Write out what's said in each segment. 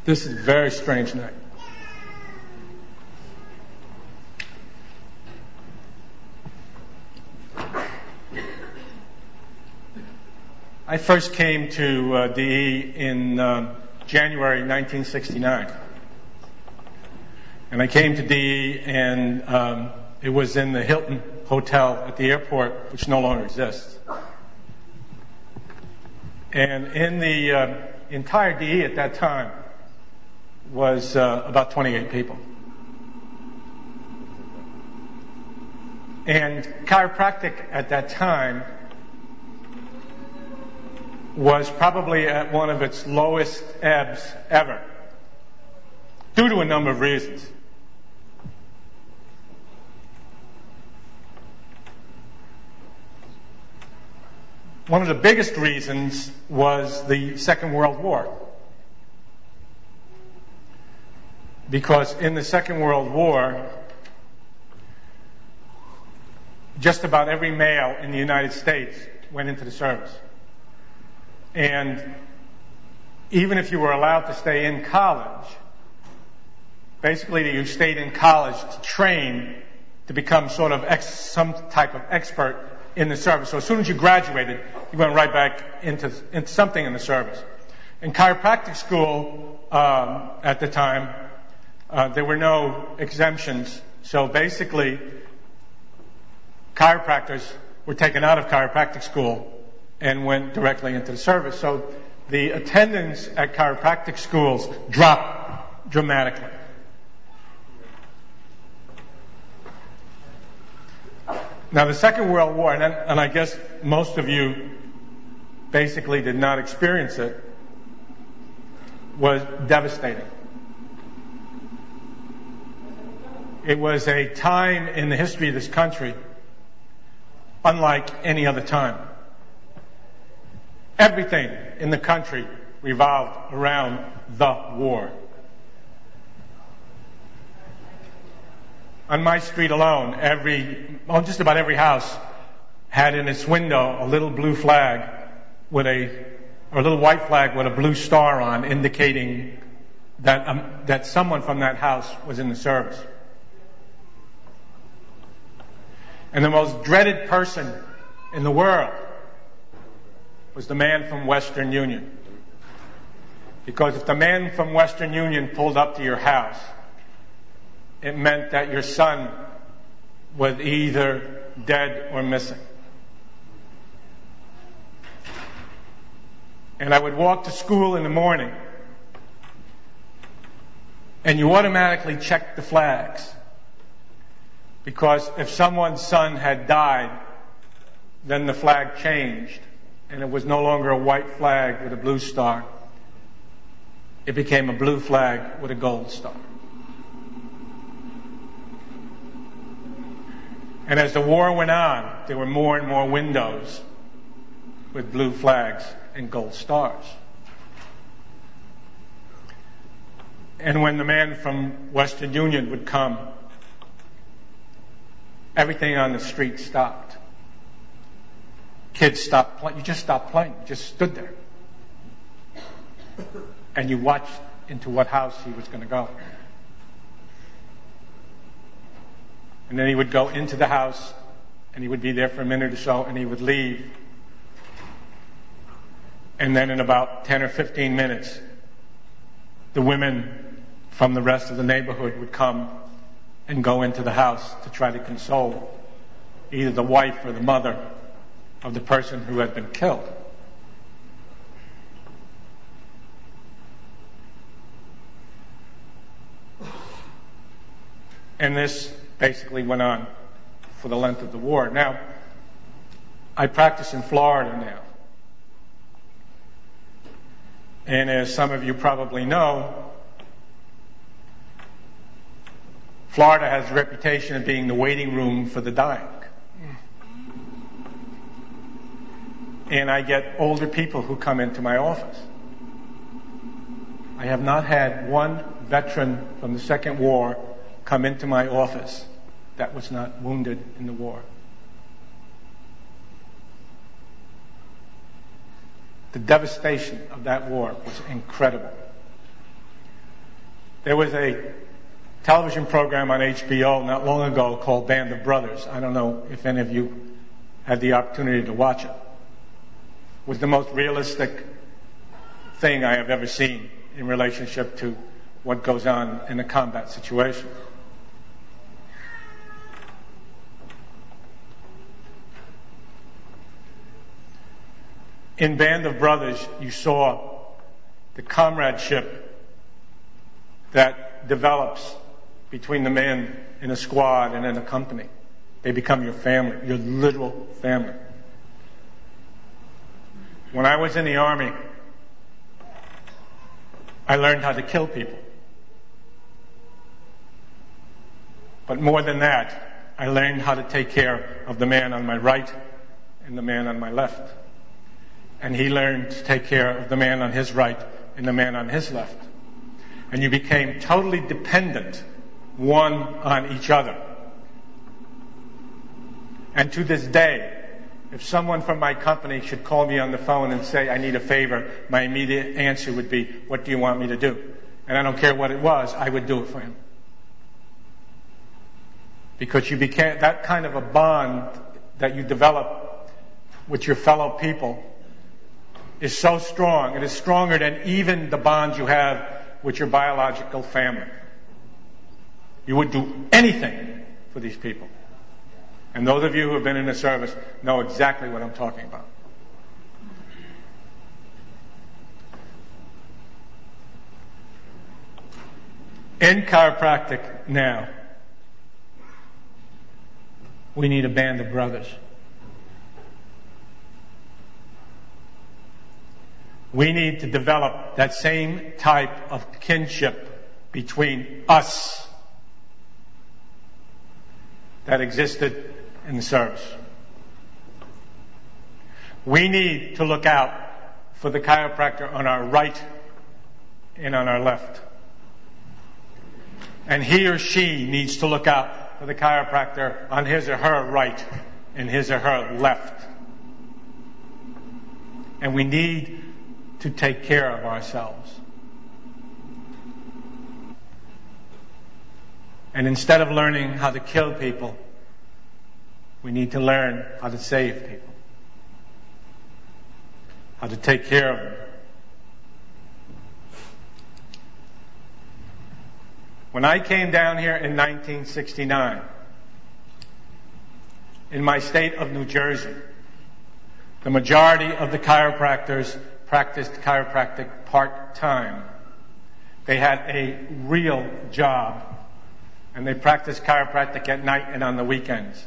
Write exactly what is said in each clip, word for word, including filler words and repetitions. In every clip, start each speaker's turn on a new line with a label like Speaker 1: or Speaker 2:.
Speaker 1: This is a very strange night. I first came to uh, D E in uh, January nineteen sixty-nine. And I came to D E and um, it was in the Hilton Hotel at the airport, which no longer exists. And in the uh, entire D E at that time was uh, about twenty-eight people. And chiropractic at that time was probably at one of its lowest ebbs ever, due to a number of reasons. One of the biggest reasons was the Second World War. Because in the Second World War, just about every male in the United States went into the service. And even if you were allowed to stay in college, basically you stayed in college to train to become sort of ex, some type of expert in the service. So as soon as you graduated, you went right back into, into something in the service. In chiropractic school um, at the time, uh, there were no exemptions. So basically, chiropractors were taken out of chiropractic school and went directly into the service. So the attendance at chiropractic schools dropped dramatically. Now, the Second World War, and, and I guess most of you basically did not experience it, was devastating. It was a time in the history of this country unlike any other time. Everything in the country revolved around the war. On my street alone, every, well, just about every house had in its window a little blue flag with a, or a little white flag with a blue star on, indicating that um, that someone from that house was in the service. And the most dreaded person in the world was the man from Western Union. Because if the man from Western Union pulled up to your house, it meant that your son was either dead or missing. And I would walk to school in the morning, and you automatically checked the flags. Because if someone's son had died, then the flag changed, and it was no longer a white flag with a blue star. It became a blue flag with a gold star. And as the war went on, there were more and more windows with blue flags and gold stars. And when the man from Western Union would come, everything on the street stopped. Kids stopped playing. You just stopped playing. You just stood there. And you watched into what house he was going to go. And then he would go into the house, and he would be there for a minute or so, and he would leave. And then in about ten or fifteen minutes, the women from the rest of the neighborhood would come and go into the house to try to console either the wife or the mother of the person who had been killed. And this basically went on for the length of the war. Now, I practice in Florida now. And as some of you probably know, Florida has a reputation of being the waiting room for the dying. And I get older people who come into my office. I have not had one veteran from the Second War come into my office that was not wounded in the war. The devastation of that war was incredible. There was a television program on H B O not long ago called Band of Brothers. I don't know if any of you had the opportunity to watch it. It was the most realistic thing I have ever seen in relationship to what goes on in a combat situation. In Band of Brothers, you saw the comradeship that develops between the men in a squad and in a company. They become your family, your literal family. When I was in the Army, I learned how to kill people. But more than that, I learned how to take care of the man on my right and the man on my left. And he learned to take care of the man on his right and the man on his left. And you became totally dependent one on each other. And to this day, if someone from my company should call me on the phone and say, I need a favor, my immediate answer would be, what do you want me to do? And I don't care what it was, I would do it for him. Because you became that kind of a bond that you develop with your fellow people is so strong. It is stronger than even the bond you have with your biological family. You would do anything for these people. And those of you who have been in the service know exactly what I'm talking about. In chiropractic now, we need a band of brothers. We need to develop that same type of kinship between us that existed in the service. We need to look out for the chiropractor on our right and on our left. And he or she needs to look out for the chiropractor on his or her right and his or her left. And we need to take care of ourselves. And instead of learning how to kill people, we need to learn how to save people, how to take care of them. When I came down here in nineteen sixty-nine, in my state of New Jersey, the majority of the chiropractors practiced chiropractic part-time. They had a real job, and they practiced chiropractic at night and on the weekends.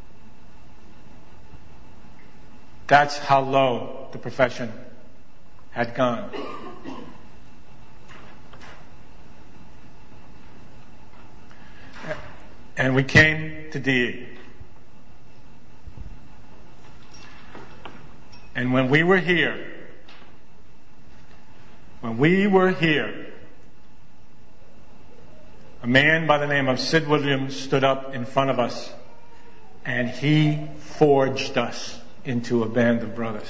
Speaker 1: That's how low the profession had gone. And we came to D E. And when we were here, when we were here, a man by the name of Sid Williams stood up in front of us, and he forged us into a band of brothers.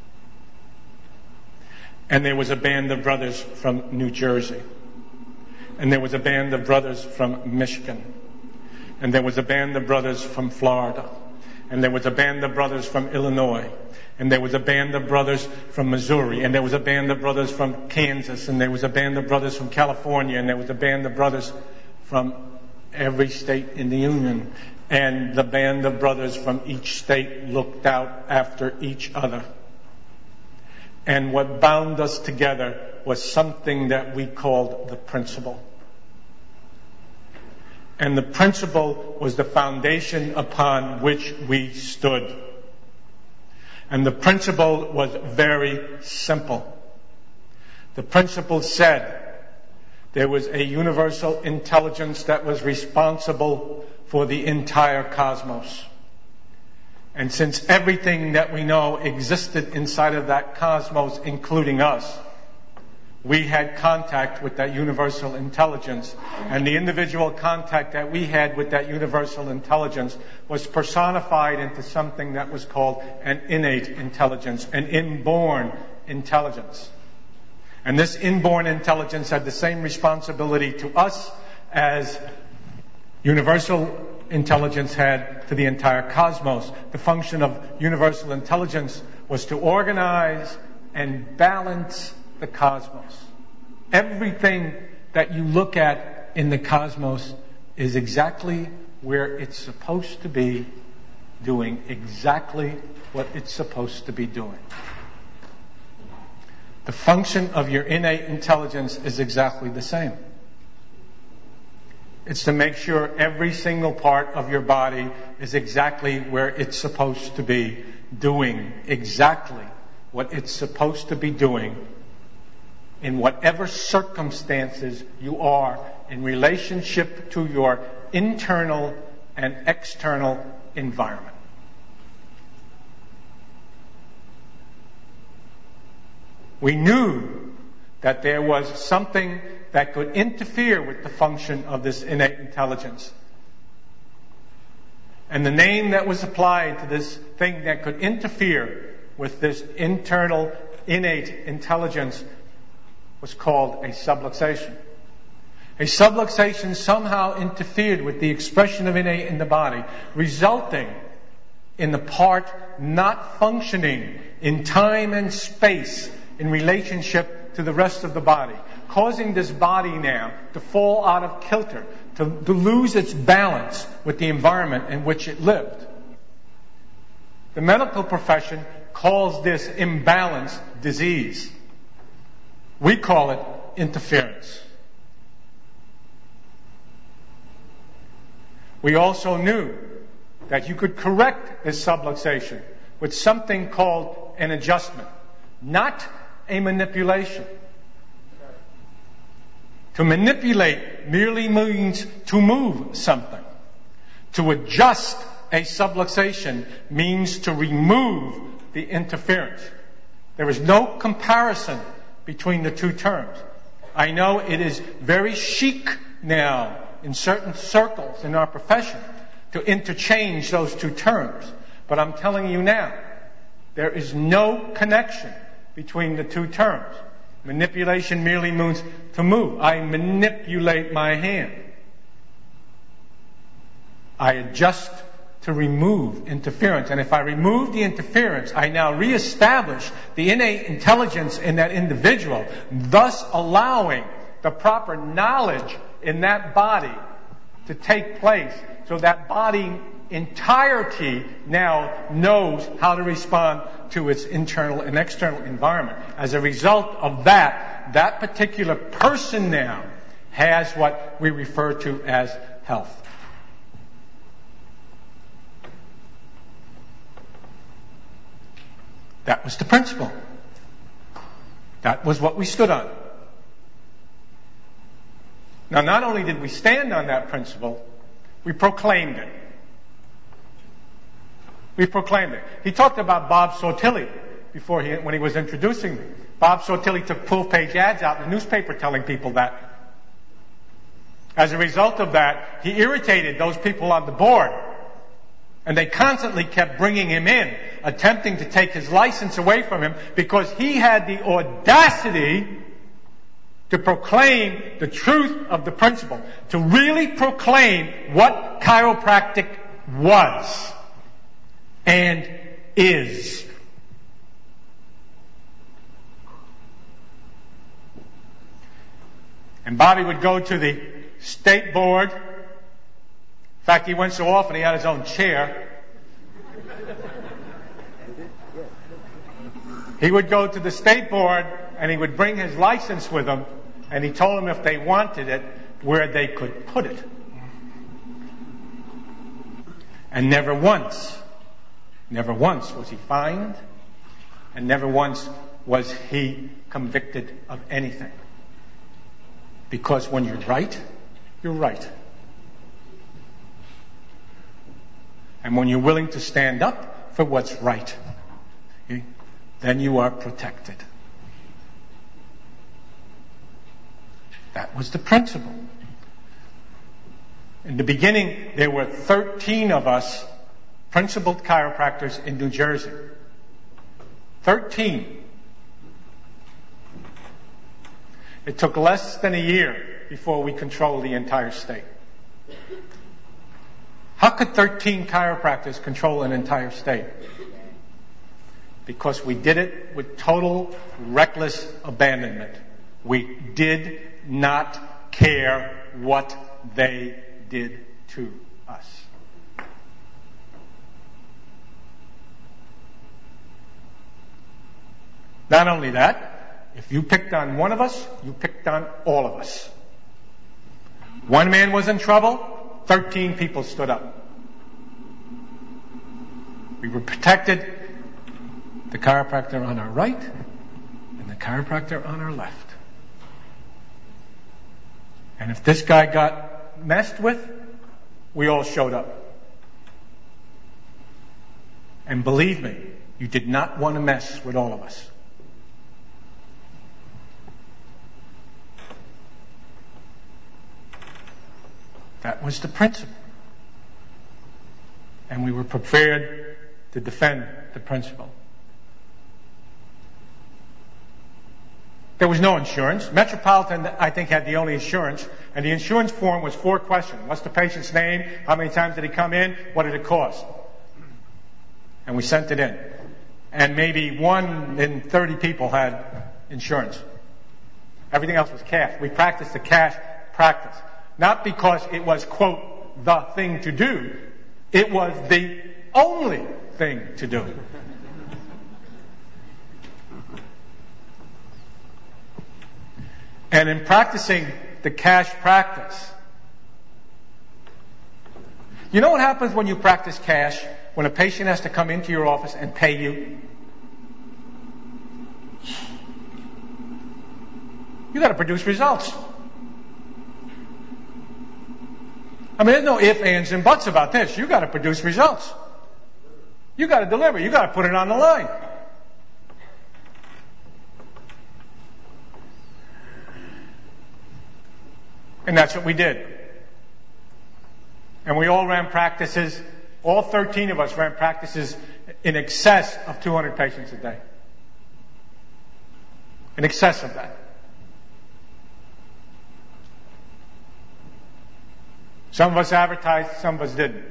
Speaker 1: And there was a band of brothers from New Jersey. And there was a band of brothers from Michigan. And there was a band of brothers from Florida. And there was a band of brothers from Illinois. And there was a band of brothers from Missouri. And there was a band of brothers from Kansas. And there was a band of brothers from California. And there was a band of brothers from every state in the Union. And the band of brothers from each state looked out after each other. And what bound us together was something that we called the principle. And the principle was the foundation upon which we stood. And the principle was very simple. The principle said there was a universal intelligence that was responsible for the entire cosmos. And since everything that we know existed inside of that cosmos, including us, we had contact with that universal intelligence. And the individual contact that we had with that universal intelligence was personified into something that was called an innate intelligence, an inborn intelligence. And this inborn intelligence had the same responsibility to us as universal intelligence had to the entire cosmos. The function of universal intelligence was to organize and balance the cosmos. Everything that you look at in the cosmos is exactly where it's supposed to be, doing exactly what it's supposed to be doing. The function of your innate intelligence is exactly the same. It's to make sure every single part of your body is exactly where it's supposed to be, doing exactly what it's supposed to be doing in whatever circumstances you are in relationship to your internal and external environment. We knew that there was something that could interfere with the function of this innate intelligence. And the name that was applied to this thing that could interfere with this internal innate intelligence was called a subluxation. A subluxation somehow interfered with the expression of innate in the body, resulting in the part not functioning in time and space in relationship to the rest of the body, causing this body now to fall out of kilter, to, to lose its balance with the environment in which it lived. The medical profession calls this imbalance disease. We call it interference. We also knew that you could correct this subluxation with something called an adjustment, not a manipulation. To manipulate merely means to move something. To adjust a subluxation means to remove the interference. There is no comparison between the two terms. I know it is very chic now in certain circles in our profession to interchange those two terms. But I'm telling you now, there is no connection between the two terms. Manipulation merely means to move. I manipulate my hand. I adjust to remove interference. And if I remove the interference, I now reestablish the innate intelligence in that individual, thus allowing the proper knowledge in that body to take place, so that body entirety now knows how to respond to its internal and external environment. As a result of that, that particular person now has what we refer to as health. That was the principle. That was what we stood on. Now, not only did we stand on that principle, we proclaimed it. We proclaimed it. He talked about Bob Sotilli before he, when he was introducing me. Bob Sotilli took full-page ads out in the newspaper telling people that. As a result of that, he irritated those people on the board. And they constantly kept bringing him in, attempting to take his license away from him, because he had the audacity to proclaim the truth of the principle, to really proclaim what chiropractic was and is. And Bobby would go to the state board. In fact, he went so often he had his own chair. He would go to the state board and he would bring his license with him, and he told them if they wanted it, where they could put it. And never once, never once was he fined, and never once was he convicted of anything. Because when you're right, you're right. And when you're willing to stand up for what's right, okay, then you are protected. That was the principle. In the beginning, there were thirteen of us principled chiropractors in New Jersey. thirteen. It took less than a year before we controlled the entire state. How could thirteen chiropractors control an entire state? Because we did it with total reckless abandonment. We did not care what they did to us. Not only that, if you picked on one of us, you picked on all of us. One man was in trouble, thirteen people stood up. We were protected, the chiropractor on our right and the chiropractor on our left. And if this guy got messed with, we all showed up. And believe me, you did not want to mess with all of us. That was the principle. And we were prepared to defend the principle. There was no insurance. Metropolitan, I think, had the only insurance. And the insurance form was four questions. What's the patient's name? How many times did he come in? What did it cost? And we sent it in. And maybe one in thirty people had insurance. Everything else was cash. We practiced the cash practice. Not because it was, quote, the thing to do. It was the only thing to do. And in practicing the cash practice, you know what happens when you practice cash? When a patient has to come into your office and pay you? You got to produce results. I mean, there's no ifs, ands, and buts about this. You got to produce results. You got to deliver. You got to put it on the line. And that's what we did. And we all ran practices, all thirteen of us ran practices in excess of two hundred patients a day. In excess of that. Some of us advertised, some of us didn't.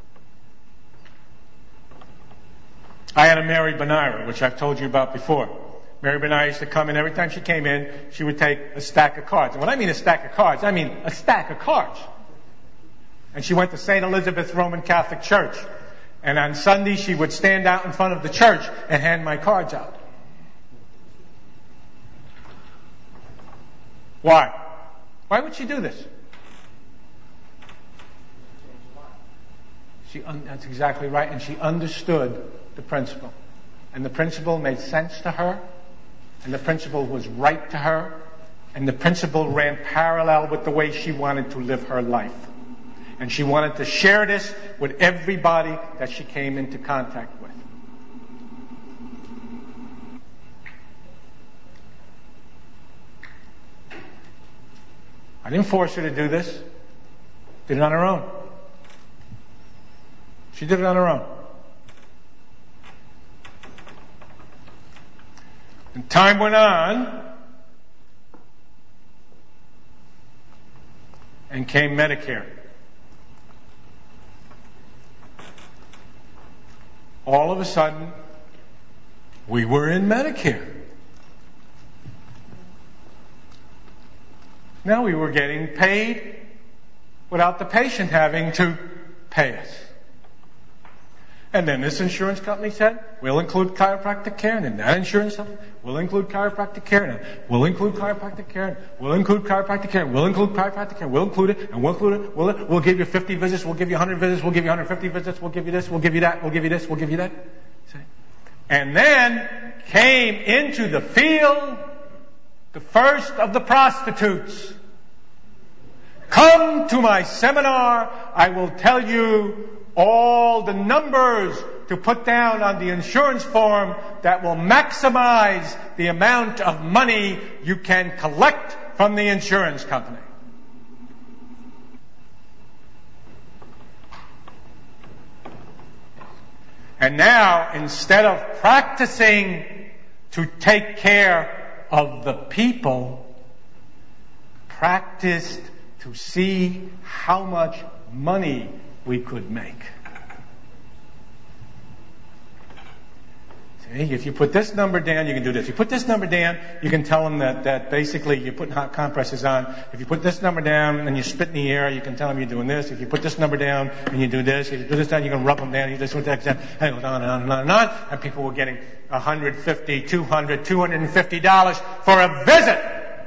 Speaker 1: I had a Mary Benira, which I've told you about before. Mary Benira used to come in, every time she came in, she would take a stack of cards. And when I mean a stack of cards, I mean a stack of cards. And she went to Saint Elizabeth's Roman Catholic Church. And on Sunday, she would stand out in front of the church and hand my cards out. Why? Why would she do this? She un- that's exactly right. And she understood the principle. And the principle made sense to her. And the principle was right to her. And the principle ran parallel with the way she wanted to live her life. And she wanted to share this with everybody that she came into contact with. I didn't force her to do this. Did it on her own. She did it on her own. And time went on, and came Medicare. All of a sudden, we were in Medicare. Now we were getting paid without the patient having to pay us. And then this insurance company said, we'll include chiropractic care. And then that insurance company, we'll include chiropractic care. And we'll include chiropractic care. And we'll include chiropractic care. And we'll include chiropractic care. We'll include it. And we'll include it. We'll, we'll give you fifty visits. We'll give you one hundred visits. We'll give you one hundred fifty visits. We'll give you this. We'll give you that. We'll give you this. We'll give you that. See? And then came into the field the first of the prostitutes. Come to my seminar. I will tell you all the numbers to put down on the insurance form that will maximize the amount of money you can collect from the insurance company. And now, instead of practicing to take care of the people, practiced to see how much money we could make. See, if you put this number down, you can do this. You put this number down, you can tell them that, that basically you're putting hot compresses on. If you put this number down and you spit in the air, you can tell them you're doing this. If you put this number down and you do this, if you do this down, you can rub them down, you do this with that, and it goes on and on and on and on. And people were getting one hundred fifty dollars, two hundred dollars, two hundred fifty dollars for a visit.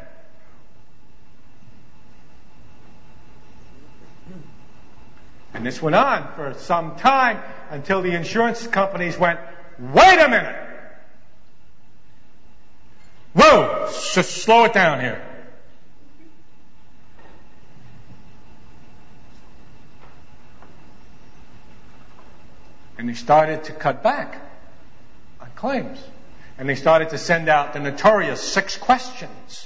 Speaker 1: And this went on for some time until the insurance companies went, wait a minute. Whoa, just slow it down here. And they started to cut back on claims. And they started to send out the notorious six questions.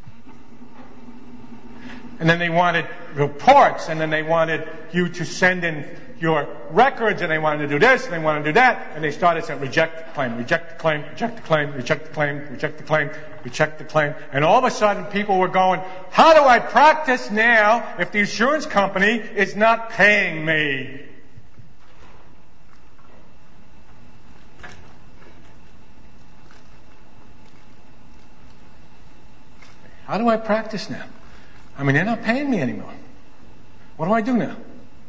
Speaker 1: And then they wanted reports, and then they wanted you to send in your records, and they wanted to do this, and they wanted to do that, and they started saying, reject the claim, reject the claim, reject the claim, reject the claim, reject the claim, reject the claim. And all of a sudden people were going, how do I practice now if the insurance company is not paying me? How do I practice now? I mean, they're not paying me anymore. What do I do now?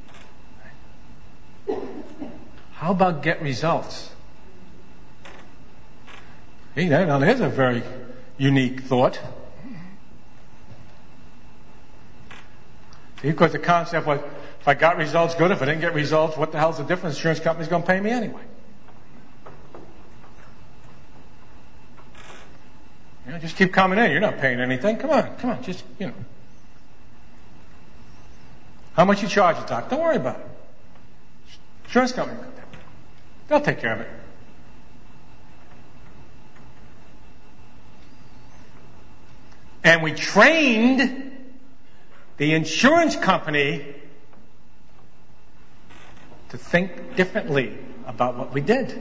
Speaker 1: How about get results? Hey, now there's a very unique thought. See, because the concept was, if I got results, good. If I didn't get results, what the hell's the difference? The insurance company's going to pay me anyway. You know, just keep coming in. You're not paying anything. Come on, come on, just, you know. How much you charge the doc? Don't worry about it. Insurance company, they'll take care of it. And we trained the insurance company to think differently about what we did.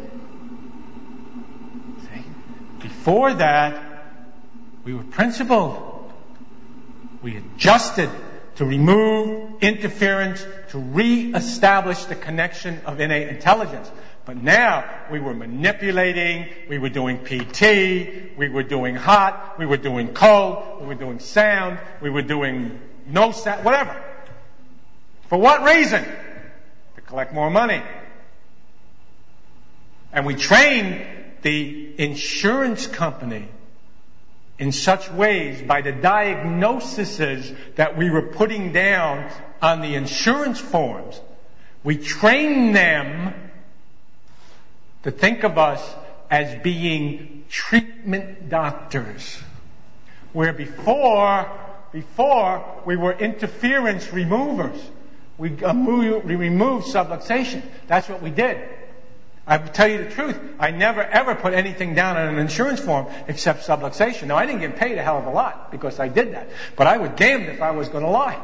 Speaker 1: See? Before that, we were principled. We adjusted to remove interference, to re-establish the connection of innate intelligence. But now we were manipulating, we were doing P T, we were doing hot, we were doing cold, we were doing sound, we were doing no sound, whatever. For what reason? To collect more money. And we trained the insurance company in such ways by the diagnoses that we were putting down on the insurance forms. We trained them to think of us as being treatment doctors. Where before, before we were interference removers. We, uh, we removed subluxation. That's what we did. I will tell you the truth, I never ever put anything down on an insurance form except subluxation. Now, I didn't get paid a hell of a lot because I did that. But I was damned if I was going to lie.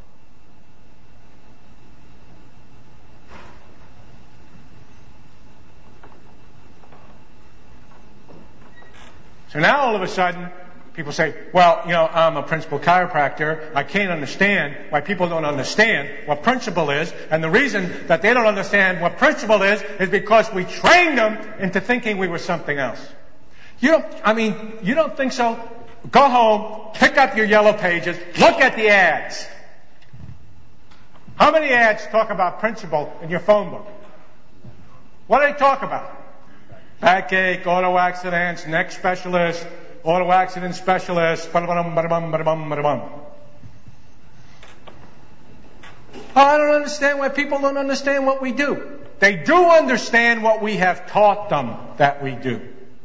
Speaker 1: So now all of a sudden, people say, well, you know, I'm a principal chiropractor. I can't understand why people don't understand what principle is. And the reason that they don't understand what principle is is because we trained them into thinking we were something else. You don't, I mean, you don't think so? Go home, pick up your yellow pages, look at the ads. How many ads talk about principle in your phone book? What do they talk about? Backache, auto accidents, neck specialist, auto accident specialist, ba-da-bum, ba-da-bum, ba-da-bum, ba-da-bum. Oh, I don't understand why people don't understand what we do. They do understand what we have taught them that we do.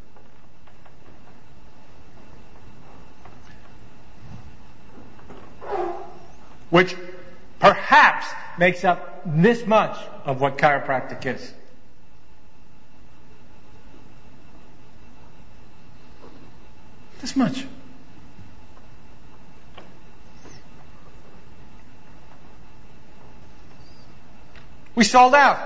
Speaker 1: Which perhaps makes up this much of what chiropractic is. This much. We sold out.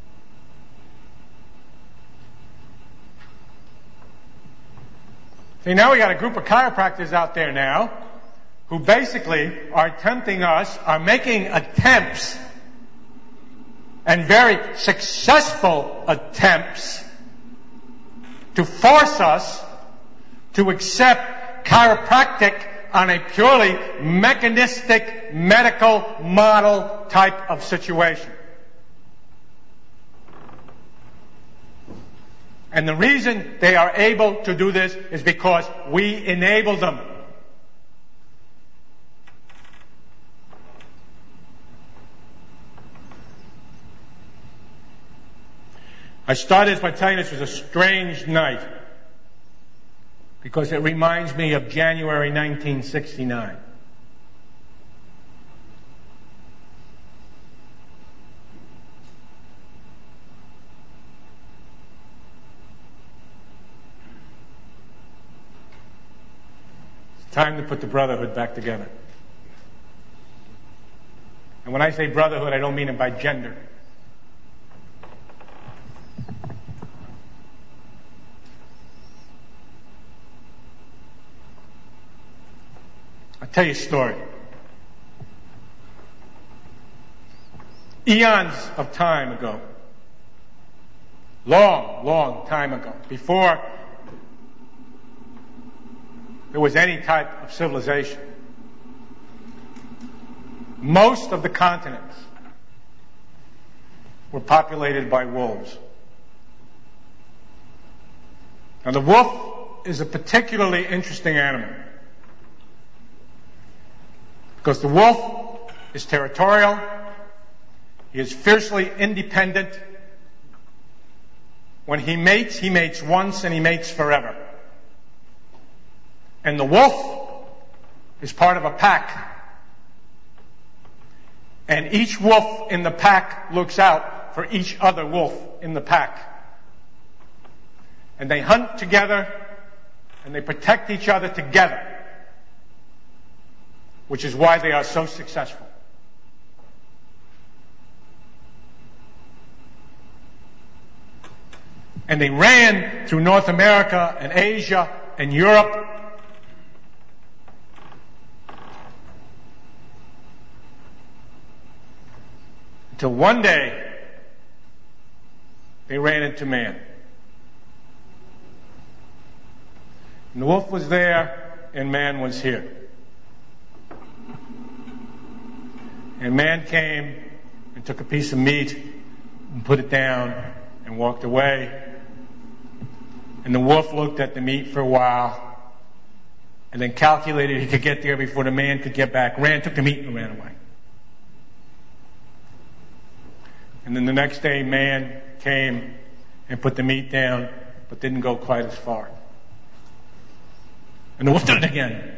Speaker 1: See, See, now we got a group of chiropractors out there now who basically are tempting us, are making attempts, and very successful attempts, to force us to accept chiropractic on a purely mechanistic medical model type of situation. And the reason they are able to do this is because we enable them. I started by telling you this was a strange night because it reminds me of January nineteen sixty-nine. It's time to put the brotherhood back together. And when I say brotherhood, I don't mean it by gender. I'll tell you a story. Eons of time ago, long, long time ago, before there was any type of civilization, most of the continents were populated by wolves. Now, the wolf is a particularly interesting animal, because the wolf is territorial, he is fiercely independent. When he mates, he mates once and he mates forever. And the wolf is part of a pack. And each wolf in the pack looks out for each other wolf in the pack. And they hunt together and they protect each other together, which is why they are so successful. And they ran through North America and Asia and Europe. Until one day, they ran into man. And the wolf was there and man was here. And man came and took a piece of meat and put it down and walked away. And the wolf looked at the meat for a while and then calculated he could get there before the man could get back, ran, took the meat and ran away. And then the next day man came and put the meat down but didn't go quite as far. And the wolf did it again.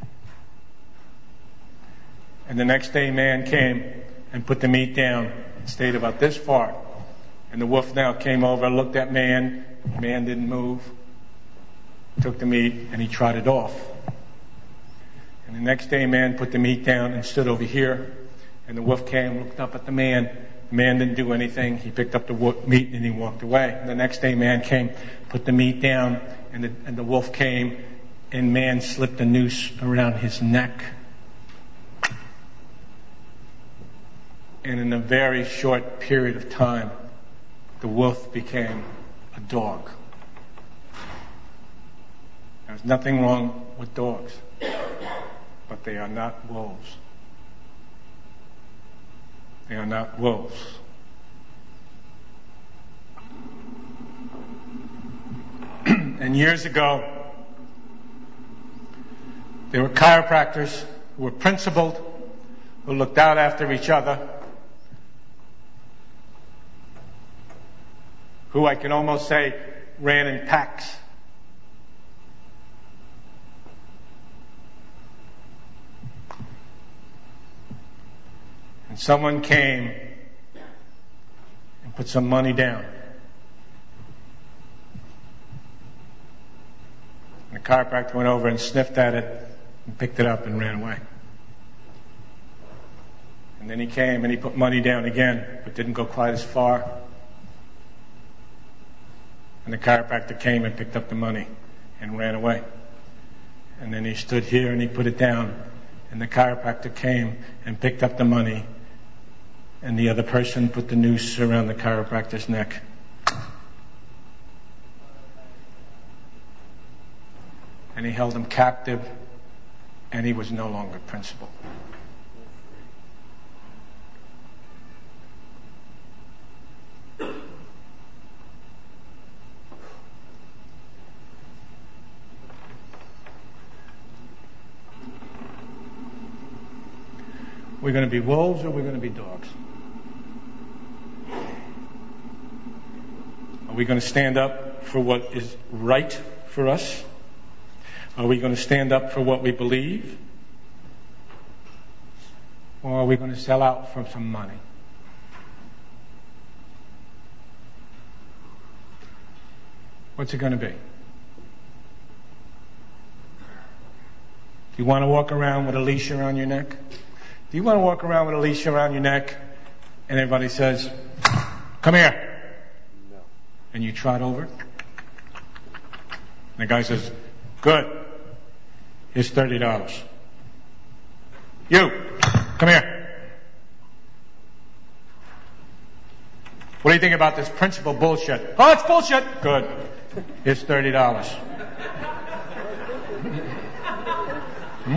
Speaker 1: And the next day man came and put the meat down and stayed about this far. And the wolf now came over, looked at man. Man didn't move. Took the meat and he trotted off. And the next day man put the meat down and stood over here. And the wolf came, looked up at the man. The man didn't do anything. He picked up the meat and he walked away. And the next day man came, put the meat down, and the, and the wolf came, and man slipped a noose around his neck. And in a very short period of time, the wolf became a dog. There's nothing wrong with dogs, but they are not wolves. They are not wolves. And years ago, there were chiropractors who were principled, who looked out after each other, who I can almost say ran in packs. And someone came and put some money down. And the chiropractor went over and sniffed at it and picked it up and ran away. And then he came and he put money down again, but didn't go quite as far. And the chiropractor came and picked up the money and ran away. And then he stood here and he put it down. And the chiropractor came and picked up the money. And the other person put the noose around the chiropractor's neck. And he held him captive, and he was no longer principal. We're going to be wolves or we're going to be dogs? Are we going to stand up for what is right for us? Are we going to stand up for what we believe? Or are we going to sell out for some money? What's it going to be? Do you want to walk around with a leash around your neck? Do you want to walk around with a leash around your neck and everybody says, come here? No. And you trot over? And the guy says, good. Here's thirty dollars. You, come here. What do you think about this principle bullshit? Oh, it's bullshit. Good. Here's thirty dollars. Hmm?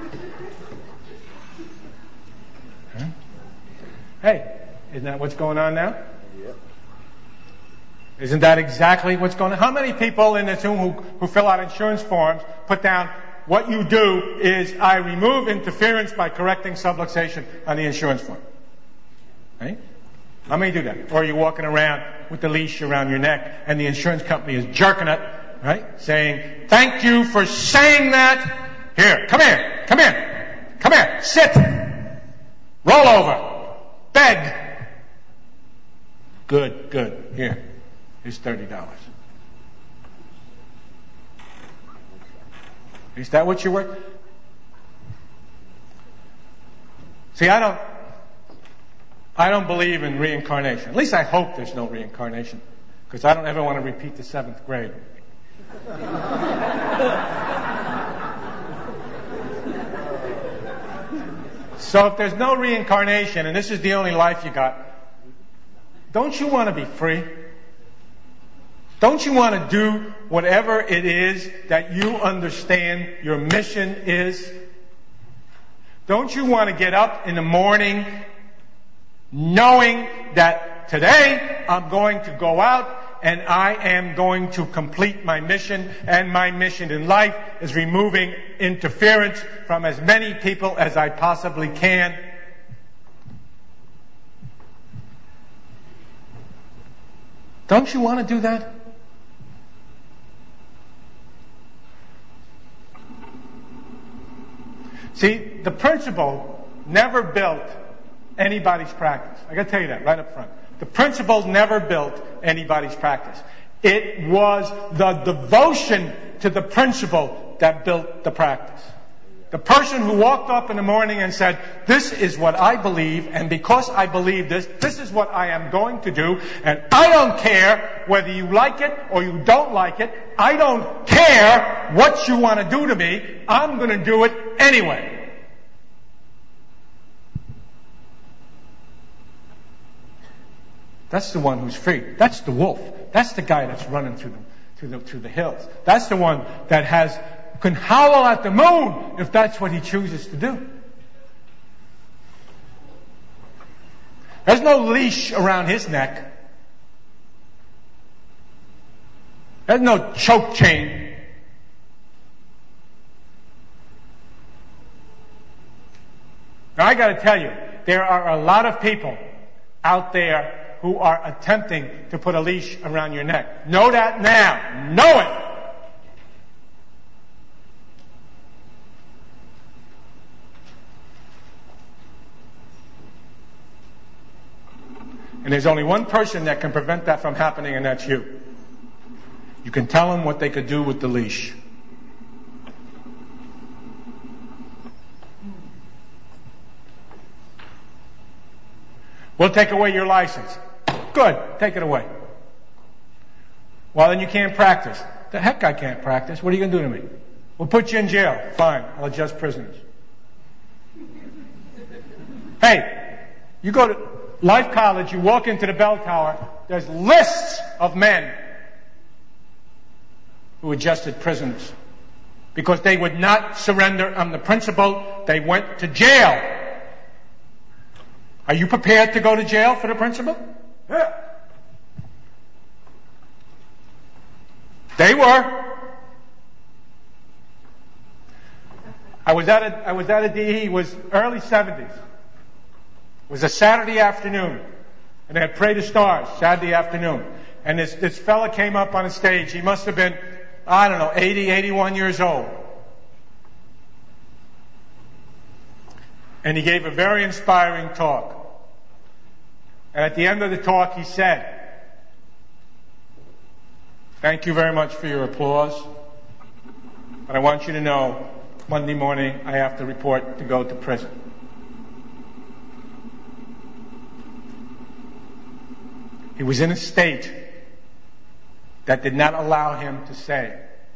Speaker 1: Huh? Hey, isn't that what's going on now? Yep. Isn't that exactly what's going on? How many people in this room who, who fill out insurance forms put down, what you do is I remove interference by correcting subluxation on the insurance form? Right? How many do that? Or are you walking around with the leash around your neck and the insurance company is jerking it, right? Saying, thank you for saying that. Here, come here, come here, come here, sit, roll over, beg. Good, good. Here, here's thirty dollars. Is that what you're worth? See, I don't, I don't believe in reincarnation. At least I hope there's no reincarnation, because I don't ever want to repeat the seventh grade. So if there's no reincarnation and this is the only life you got, don't you want to be free? Don't you want to do whatever it is that you understand your mission is? Don't you want to get up in the morning knowing that today I'm going to go out and I am going to complete my mission, and my mission in life is removing interference from as many people as I possibly can? Don't you want to do that? See, the principle never built anybody's practice. I got to tell you that right up front. The principle never built anybody's practice. It was the devotion to the principle that built the practice. The person who walked up in the morning and said, this is what I believe, and because I believe this, this is what I am going to do, and I don't care whether you like it or you don't like it. I don't care what you want to do to me. I'm going to do it anyway. That's the one who's free. That's the wolf. That's the guy that's running through the, through the, through the hills. That's the one that has, can howl at the moon if that's what he chooses to do. There's no leash around his neck. There's no choke chain. Now I gotta tell you, there are a lot of people out there who are attempting to put a leash around your neck. Know that now. Know it. And there's only one person that can prevent that from happening, and that's you. You can tell them what they could do with the leash. We'll take away your license. Good, take it away. Well, then you can't practice. The heck I can't practice. What are you going to do to me? We'll put you in jail. Fine. I'll adjust prisoners. Hey, you go to Life College, you walk into the bell tower, there's lists of men who adjusted prisoners because they would not surrender on the principle they went to jail. Are you prepared to go to jail for the principle? Yeah. They were. I was at a, I was at a D E, it was early seventies. It was a Saturday afternoon. And they had Pray the Stars, Saturday afternoon. And this, this fella came up on a stage. He must have been, I don't know, eighty, eighty-one years old. And he gave a very inspiring talk. And at the end of the talk, he said, "Thank you very much for your applause. But I want you to know, Monday morning, I have to report to go to prison." He was in a state that did not allow him to say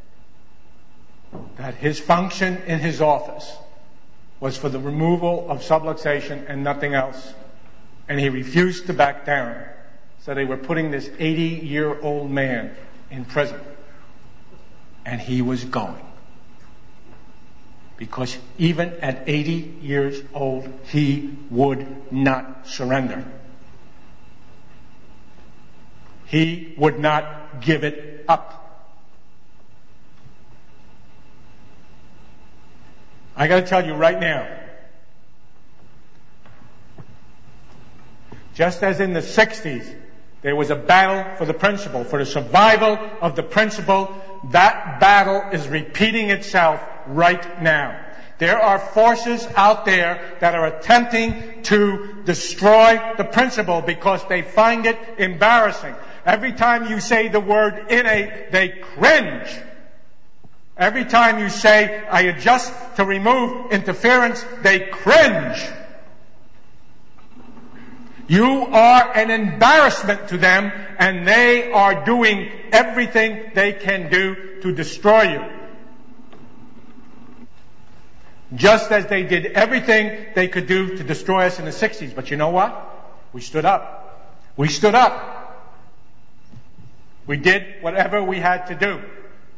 Speaker 1: that his function in his office was for the removal of subluxation and nothing else. And he refused to back down. So they were putting this eighty-year-old man in prison. And he was going. Because even at eighty years old, he would not surrender. He would not give it up. I got to tell you right now, just as in the sixties, there was a battle for the principle, for the survival of the principle, that battle is repeating itself right now. There are forces out there that are attempting to destroy the principle because they find it embarrassing. Every time you say the word innate, they cringe. Every time you say, I adjust to remove interference, they cringe. You are an embarrassment to them, and they are doing everything they can do to destroy you. Just as they did everything they could do to destroy us in the sixties. But you know what? We stood up. We stood up. We did whatever we had to do.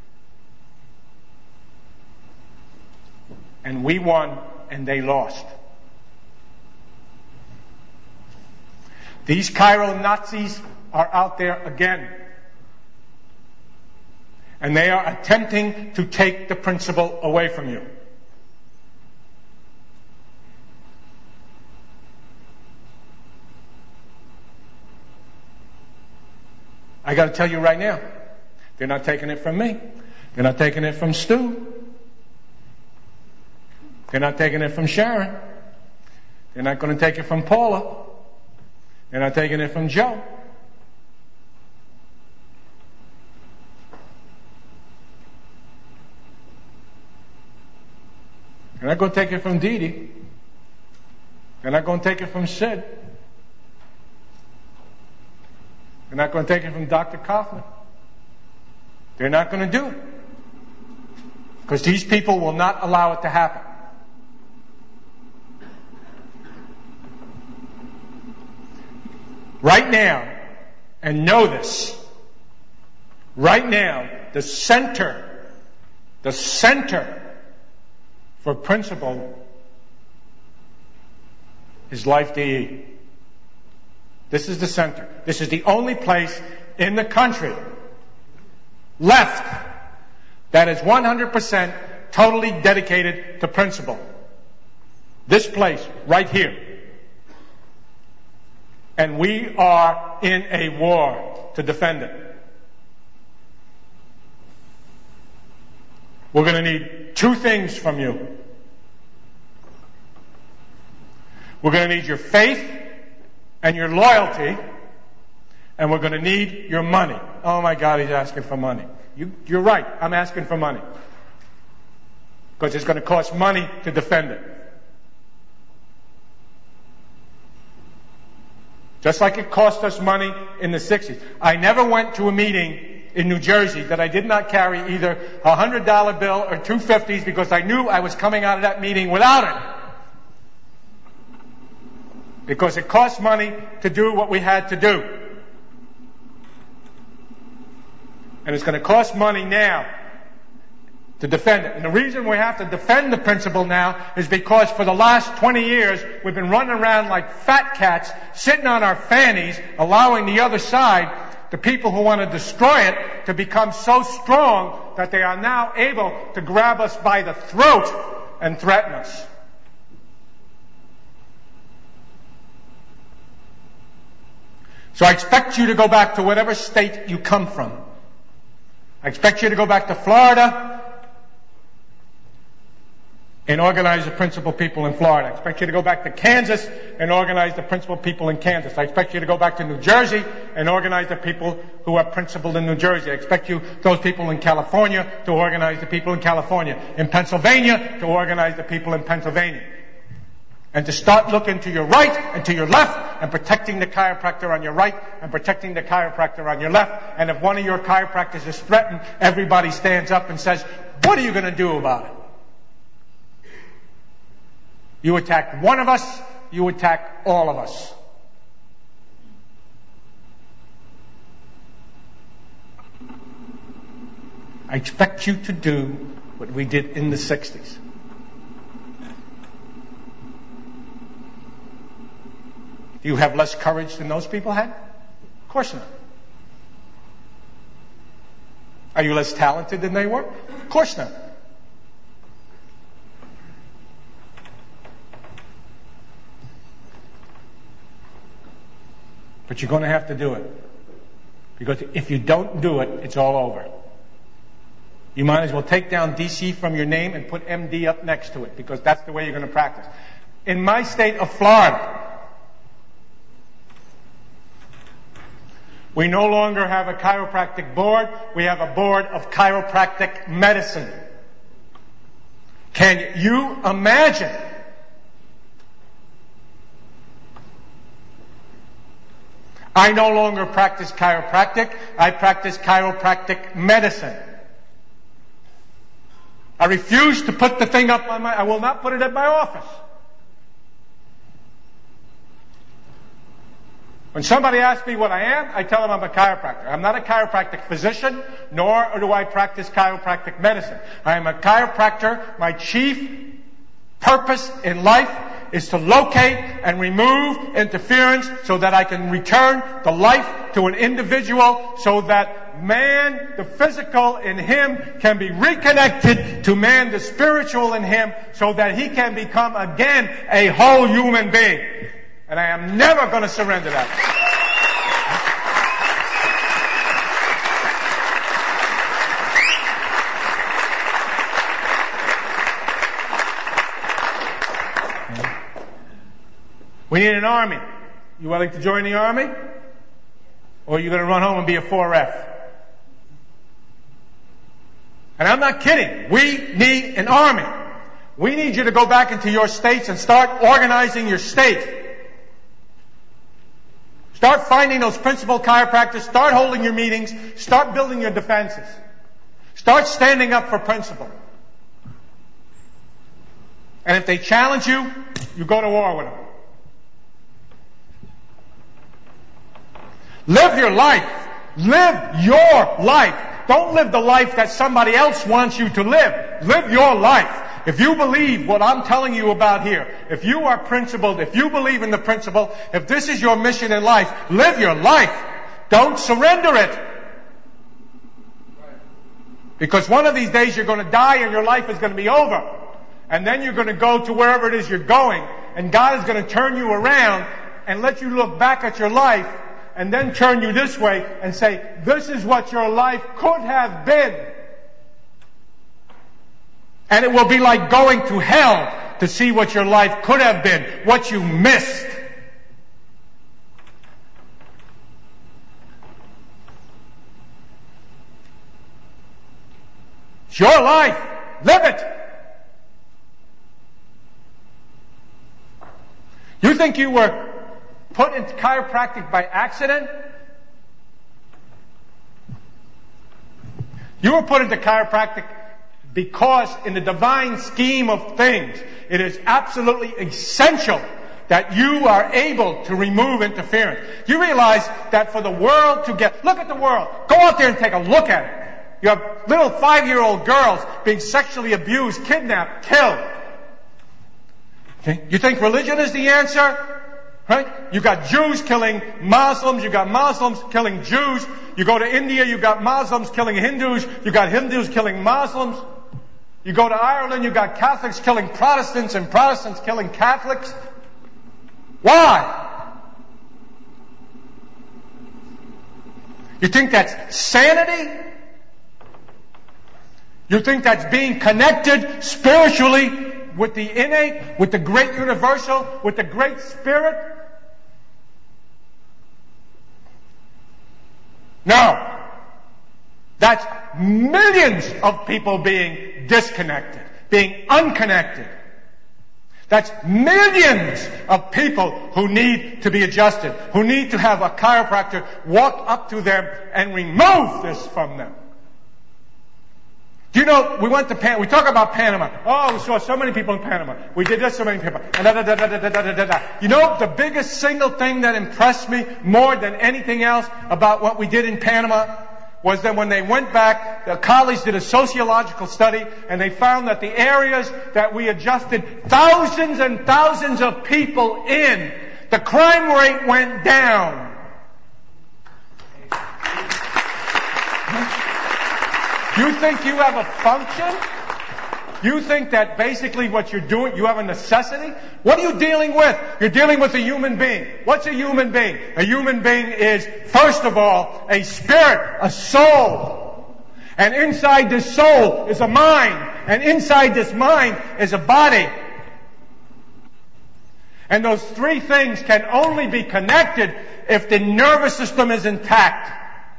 Speaker 1: And we won, and they lost. These Cairo Nazis are out there again. And they are attempting to take the principle away from you. I got to tell you right now, they're not taking it from me. They're not taking it from Stu. They're not taking it from Sharon. They're not going to take it from Paula. They're not taking it from Joe. They're not going to take it from Dee Dee. They're not going to take it from Sid. They're not going to take it from Doctor Kaufman. They're not going to do it. Because these people will not allow it to happen. Right now, and know this, right now, the center, the center for principle is Life D E. This is the center. This is the only place in the country left that is one hundred percent totally dedicated to principle. This place, right here. And we are in a war to defend it. We're going to need two things from you. We're going to need your faith and your loyalty, and we're going to need your money. Oh my God, he's asking for money. You, you're right, I'm asking for money. Because it's going to cost money to defend it. Just like it cost us money in the sixties. I never went to a meeting in New Jersey that I did not carry either a one hundred dollar bill or two fifties because I knew I was coming out of that meeting without it. Because it cost money to do what we had to do. And it's going to cost money now to defend it. And the reason we have to defend the principle now is because for the last twenty years, we've been running around like fat cats, sitting on our fannies, allowing the other side, the people who want to destroy it, to become so strong that they are now able to grab us by the throat and threaten us. So I expect you to go back to whatever state you come from. I expect you to go back to Florida and organize the principal people in Florida. I expect you to go back to Kansas and organize the principal people in Kansas. I expect you to go back to New Jersey and organize the people who are principled in New Jersey. I expect you, those people in California, to organize the people in California. In Pennsylvania, to organize the people in Pennsylvania. And to start looking to your right and to your left and protecting the chiropractor on your right and protecting the chiropractor on your left. And if one of your chiropractors is threatened, everybody stands up and says, what are you going to do about it? You attack one of us, you attack all of us. I expect you to do what we did in the sixties. Do you have less courage than those people had? Of course not. Are you less talented than they were? Of course not. But you're going to have to do it. Because if you don't do it, it's all over. You might as well take down D C from your name and put M D up next to it, because that's the way you're going to practice. In my state of Florida, we no longer have a chiropractic board. We have a board of chiropractic medicine. Can you imagine I no longer practice chiropractic. I practice chiropractic medicine. I refuse to put the thing up on my, I will not put it at my office. When somebody asks me what I am, I tell them I'm a chiropractor. I'm not a chiropractic physician, nor do I practice chiropractic medicine. I am a chiropractor. My chief purpose in life is to locate and remove interference so that I can return the life to an individual so that man, the physical in him, can be reconnected to man, the spiritual in him, so that he can become again a whole human being. And I am never going to surrender that. We need an army. You willing to join the army? Or are you going to run home and be a four F? And I'm not kidding. We need an army. We need you to go back into your states and start organizing your state. Start finding those principal chiropractors. Start holding your meetings. Start building your defenses. Start standing up for principle. And if they challenge you, you go to war with them. Live your life. Live your life. Don't live the life that somebody else wants you to live. Live your life. If you believe what I'm telling you about here, if you are principled, if you believe in the principle, if this is your mission in life, live your life. Don't surrender it. Because one of these days you're going to die and your life is going to be over. And then you're going to go to wherever it is you're going. And God is going to turn you around and let you look back at your life and then turn you this way and say, this is what your life could have been. And it will be like going to hell to see what your life could have been, what you missed. It's your life. Live it. You think you were put into chiropractic by accident? You were put into chiropractic because in the divine scheme of things, it is absolutely essential that you are able to remove interference. You realize that for the world to get, look at the world. Go out there and take a look at it. You have little five-year-old girls being sexually abused, kidnapped, killed. Okay? You think religion is the answer? Right? You got Jews killing Muslims, you got Muslims killing Jews. You go to India, you got Muslims killing Hindus, you got Hindus killing Muslims. You go to Ireland, you got Catholics killing Protestants and Protestants killing Catholics. Why? You think that's sanity? You think that's being connected spiritually with the innate, with the great universal, with the great spirit? No. That's millions of people being disconnected, being unconnected. That's millions of people who need to be adjusted, who need to have a chiropractor walk up to them and remove this from them. Do you know, we went to Pan, we talk about Panama. Oh, we saw so many people in Panama. We did this, so many people. And da, da, da, da, da, da, da, da. You know, the biggest single thing that impressed me more than anything else about what we did in Panama was that when they went back, the colleagues did a sociological study, and they found that the areas that we adjusted thousands and thousands of people in, the crime rate went down. You think you have a function? You think that basically what you're doing, you have a necessity? What are you dealing with? You're dealing with a human being. What's a human being? A human being is, first of all, a spirit, a soul. And inside this soul is a mind. And inside this mind is a body. And those three things can only be connected if the nervous system is intact.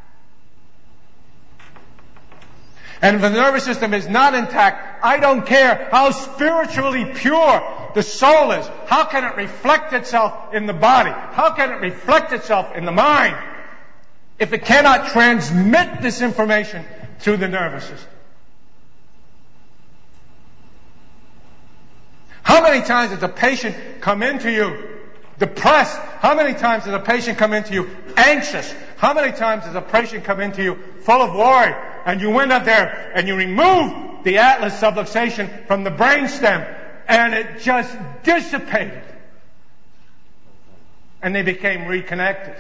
Speaker 1: And if the nervous system is not intact, I don't care how spiritually pure the soul is. How can it reflect itself in the body? How can it reflect itself in the mind if it cannot transmit this information through the nervous system? How many times does a patient come into you depressed? How many times does a patient come into you anxious? How many times does a patient come into you full of worry? And you went up there and you removed the atlas subluxation from the brainstem, and it just dissipated. And they became reconnected.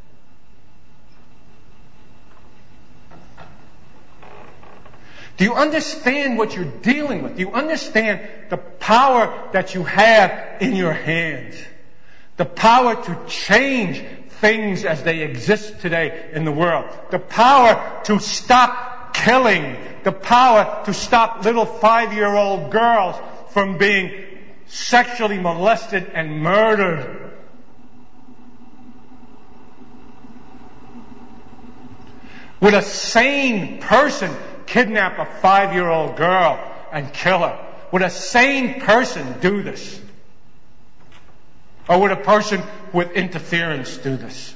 Speaker 1: Do you understand what you're dealing with? Do you understand the power that you have in your hands? The power to change things as they exist today in the world. The power to stop killing. The power to stop little five-year-old girls from being sexually molested and murdered. Would a sane person kidnap a five-year-old girl and kill her? Would a sane person do this? Or would a person with interference do this?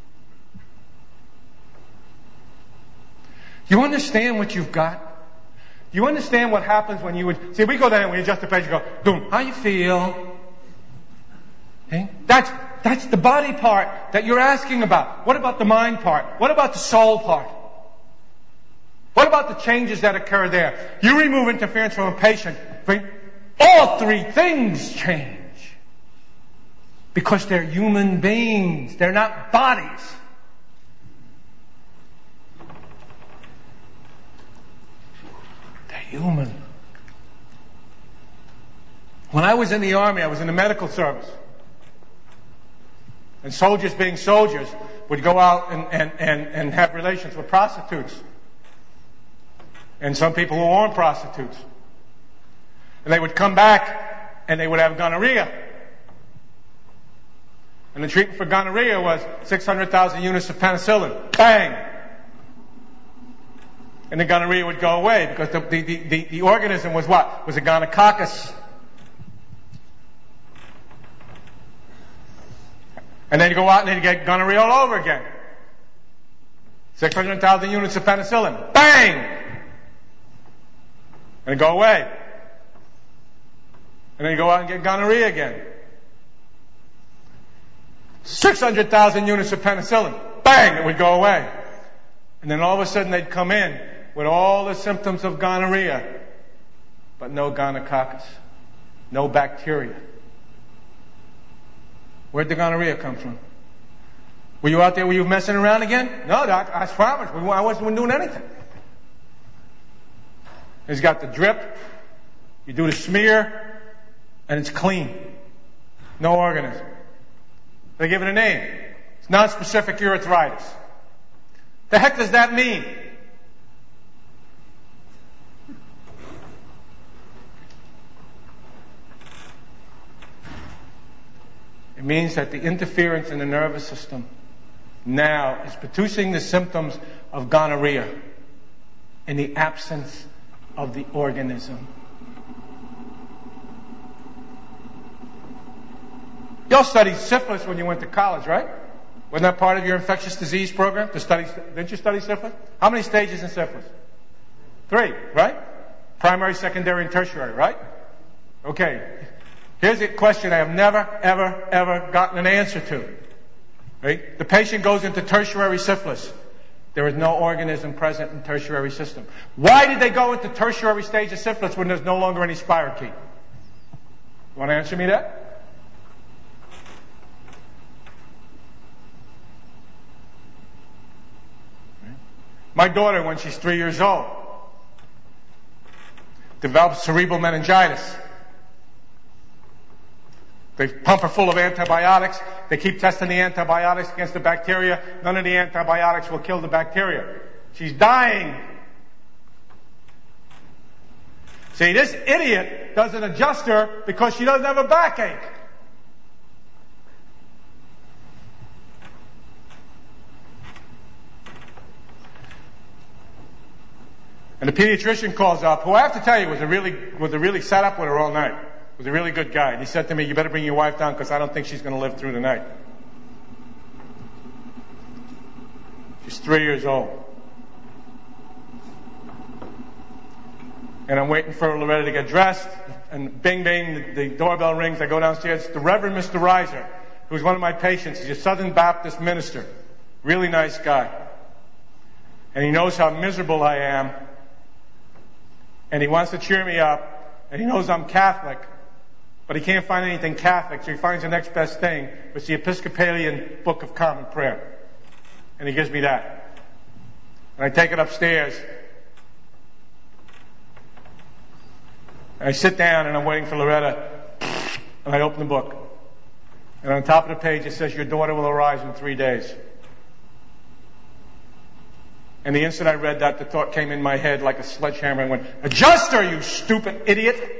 Speaker 1: You understand what you've got? You understand what happens when you would... See, we go down and we adjust the patient, go, boom, how you feel? Okay? That's, that's the body part that you're asking about. What about the mind part? What about the soul part? What about the changes that occur there? You remove interference from a patient, all three things change. Because they're human beings. They're not bodies. They're human. When I was in the Army, I was in the medical service. And soldiers being soldiers would go out and, and, and, and have relations with prostitutes. And some people who weren't prostitutes. And they would come back and they would have gonorrhea. And the treatment for gonorrhea was six hundred thousand units of penicillin. Bang! And the gonorrhea would go away because the, the, the, the organism was what? Was a gonococcus. And then you go out and then you get gonorrhea all over again. six hundred thousand units of penicillin. Bang! And go away. And then you go out and get gonorrhea again. six hundred thousand units of penicillin. Bang! It would go away. And then all of a sudden they'd come in with all the symptoms of gonorrhea, but no gonococcus, no bacteria. Where'd the gonorrhea come from? Were you out there, were you messing around again? No, doc, I promise. I wasn't doing anything. He's got the drip, you do the smear, and it's clean. No organism. They give it a name. It's non-specific urethritis. The heck does that mean? It means that the interference in the nervous system now is producing the symptoms of gonorrhea in the absence of the organism. Y'all studied syphilis when you went to college, right? Wasn't that part of your infectious disease program? To study, didn't you study syphilis? How many stages in syphilis? Three, right? Primary, secondary, and tertiary, right? Okay. Here's a question I have never, ever, ever gotten an answer to. Right? The patient goes into tertiary syphilis. There is no organism present in tertiary system. Why did they go into tertiary stage of syphilis when there's no longer any spirochete? You want to answer me that? My daughter, when she's three years old, develops cerebral meningitis. They pump her full of antibiotics. They keep testing the antibiotics against the bacteria. None of the antibiotics will kill the bacteria. She's dying. See, this idiot doesn't adjust her because she doesn't have a backache. And the pediatrician calls up, who I have to tell you was a really, was a really sat up with her all night. Was a really good guy. And he said to me, you better bring your wife down because I don't think she's going to live through the night. She's three years old. And I'm waiting for Loretta to get dressed. And bing, bing, the, the doorbell rings. I go downstairs. It's the Reverend Mister Reiser, who's one of my patients. He's a Southern Baptist minister. Really nice guy. And he knows how miserable I am. And he wants to cheer me up. And he knows I'm Catholic. But he can't find anything Catholic, so he finds the next best thing, which is the Episcopalian Book of Common Prayer. And he gives me that. And I take it upstairs. And I sit down and I'm waiting for Loretta. And I open the book. And on top of the page it says, your daughter will arise in three days. And the instant I read that, the thought came in my head like a sledgehammer and went, adjust her, you stupid idiot!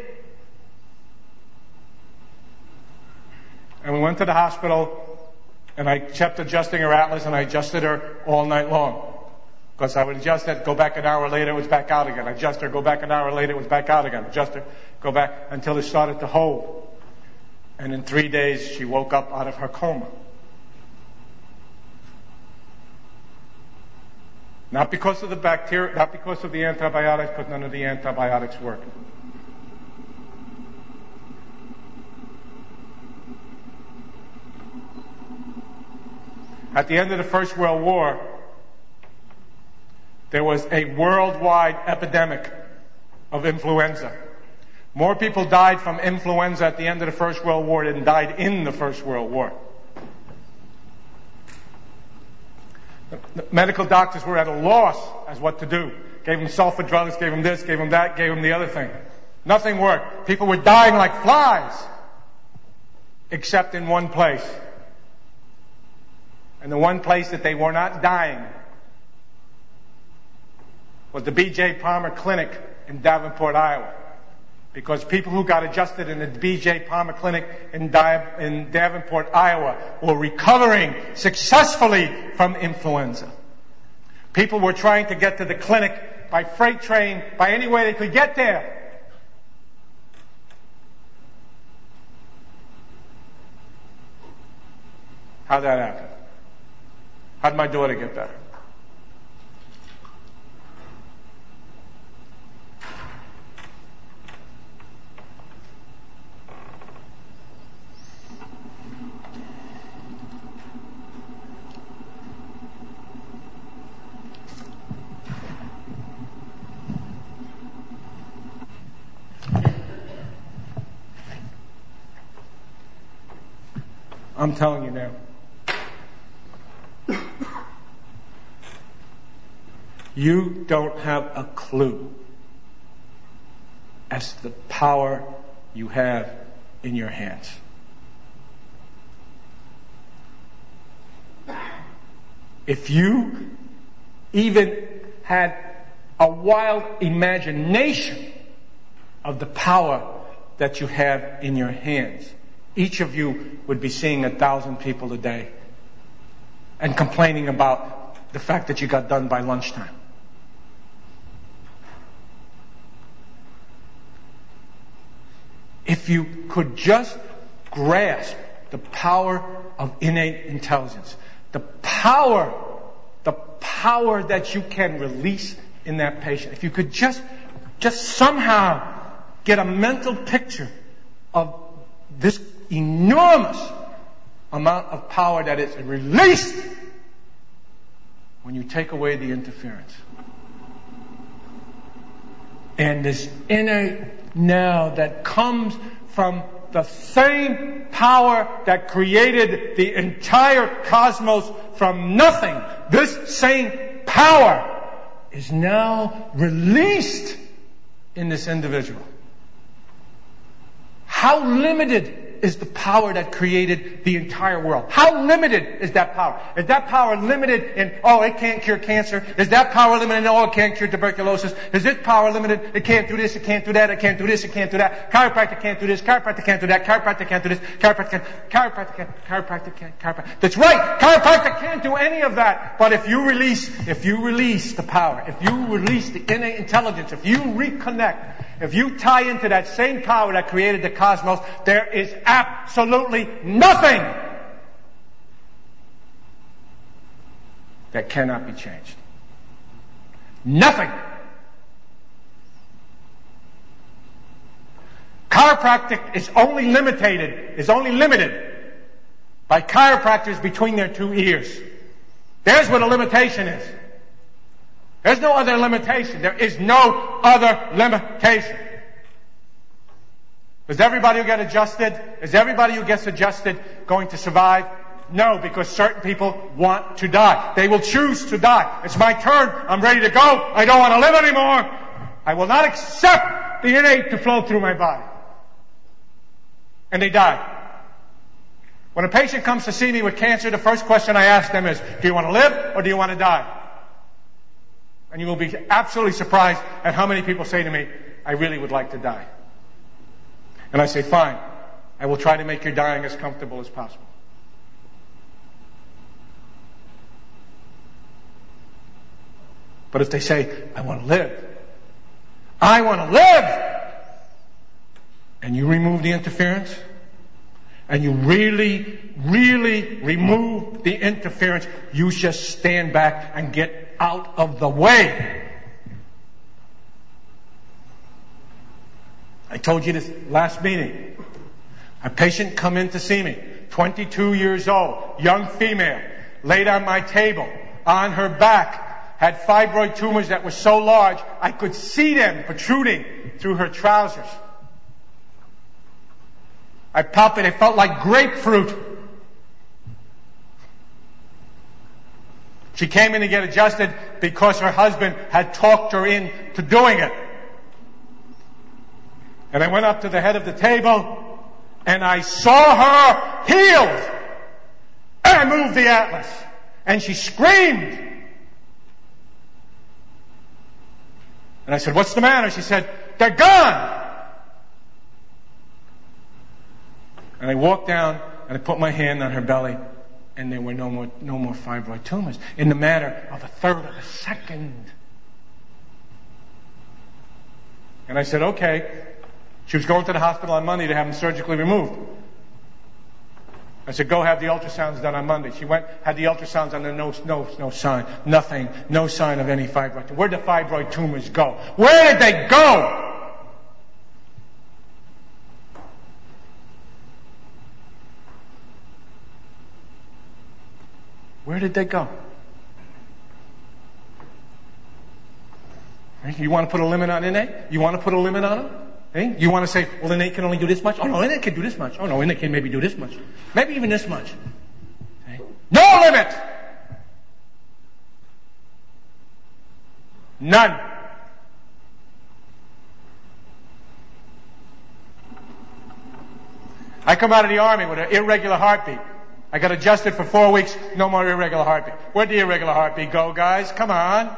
Speaker 1: And we went to the hospital, and I kept adjusting her atlas, and I adjusted her all night long. Because I would adjust it, go back an hour later, it was back out again. Adjust her, go back an hour later, it was back out again. Adjust her, go back, until it started to hold. And in three days, she woke up out of her coma. Not because of the bacteria, not because of the antibiotics, because none of the antibiotics worked. At the end of the First World War, there was a worldwide epidemic of influenza. More people died from influenza at the end of the First World War than died in the First World War. The medical doctors were at a loss as what to do. Gave them sulfa drugs, gave them this, gave them that, gave them the other thing. Nothing worked. People were dying like flies, except in one place. And the one place that they were not dying was the B J Palmer Clinic in Davenport, Iowa. Because people who got adjusted in the B J Palmer Clinic in, Di- in Davenport, Iowa were recovering successfully from influenza. People were trying to get to the clinic by freight train, by any way they could get there. How'd that happen? How'd my daughter get better? I'm telling you now. You don't have a clue as to the power you have in your hands. If you even had a wild imagination of the power that you have in your hands, each of you would be seeing a thousand people a day and complaining about the fact that you got done by lunchtime. If you could just grasp the power of innate intelligence, the power, the power that you can release in that patient, if you could just, just somehow get a mental picture of this enormous amount of power that is released when you take away the interference. And this innate now that comes from the same power that created the entire cosmos from nothing, this same power is now released in this individual. How limited is the power that created the entire world? How limited is that power? Is that power limited in, oh, it can't cure cancer? Is that power limited in, oh, it can't cure tuberculosis? Is this power limited, it can't do this, it can't do that, it can't do this, it can't do that? Chiropractor can't do this, chiropractor can't do that, chiropractor can't do this, chiropractor can't, chiropractor can't, chiropractor can't, chiropractor. That's right, chiropractor can't do any of that. But if you release, if you release the power, if you release the innate intelligence, if you reconnect, if you tie into that same power that created the cosmos, there is absolutely nothing that cannot be changed. Nothing. Chiropractic is only limited, is only limited by chiropractors between their two ears. There's what a limitation is. There's no other limitation. There is no other limitation. Is everybody who gets adjusted, is everybody who gets adjusted going to survive? No, because certain people want to die. They will choose to die. It's my turn. I'm ready to go. I don't want to live anymore. I will not accept the innate to flow through my body. And they die. When a patient comes to see me with cancer, the first question I ask them is, do you want to live or do you want to die? And you will be absolutely surprised at how many people say to me, I really would like to die. And I say, fine, I will try to make your dying as comfortable as possible. But if they say, I want to live, I want to live, and you remove the interference, and you really, really remove the interference, you just stand back and get out of the way. I told you this last meeting. A patient come in to see me, twenty-two years old, young female, laid on my table, on her back, had fibroid tumors that were so large I could see them protruding through her trousers. I palpated, it felt like grapefruit. She came in to get adjusted because her husband had talked her into doing it. And I went up to the head of the table and I saw her healed. And I moved the atlas. And she screamed. And I said, what's the matter? She said, they're gone. And I walked down and I put my hand on her belly and there were no more, no more fibroid tumors in the matter of a third of a second. And I said, okay. She was going to the hospital on Monday to have them surgically removed. I said, go have the ultrasounds done on Monday. She went, had the ultrasounds done, and no, no, no sign, nothing, no sign of any fibroid. Where'd the fibroid tumors go? Where did they go? Where did they go? You want to put a limit on innate? You want to put a limit on them?
Speaker 2: Okay? You want to say, well, innate can only do this much? Oh, no, innate can do this much. Oh, no, innate can maybe do this much. Maybe even this much. Okay? No limit! None. I come out of the Army with an irregular heartbeat. I got adjusted for four weeks, no more irregular heartbeat. Where'd the irregular heartbeat go, guys? Come on.